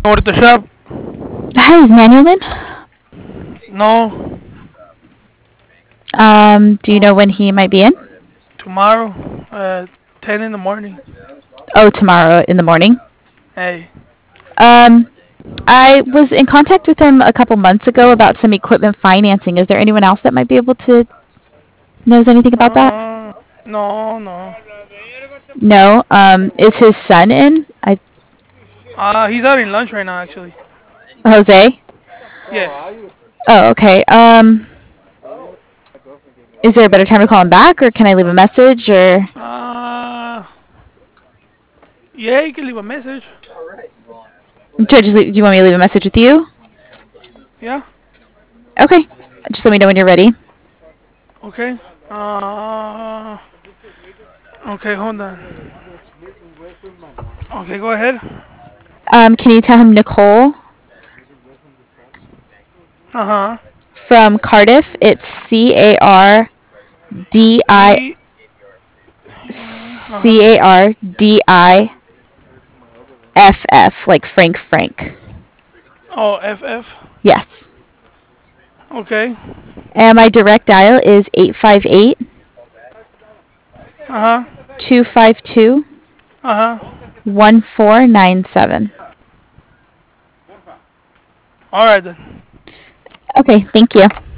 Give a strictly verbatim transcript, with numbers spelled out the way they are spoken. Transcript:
over to the shop. Hi, is Manuel in? No, Um, do you know when he might be in? tomorrow at ten in the morning. Oh, tomorrow in the morning. Hey. Um, I was in contact with him a couple months ago about some equipment financing. Is there anyone else that might be able to knows anything about that? Uh, no, no. No. Um, is his son in? I Uh, he's out in lunch right now, actually. Jose. Yes. Oh, okay. Um, is there a better time to call him back, or can I leave a message, or Uh, yeah, you can leave a message. do, I just leave, do you want me to leave a message with you? Yeah. Okay. Just let me know when you're ready. Okay. Uh, okay, hold on. Okay, go ahead. Um, can you tell him Nicole Uh huh. from Cardiff? It's C A R D I C. Uh C huh. A R D I F F, like Frank Frank. Oh, F F. Yes. Okay. And my direct dial is eight five eight, Uh huh. two five two, Uh huh. one four nine seven. All right then. Okay, thank you.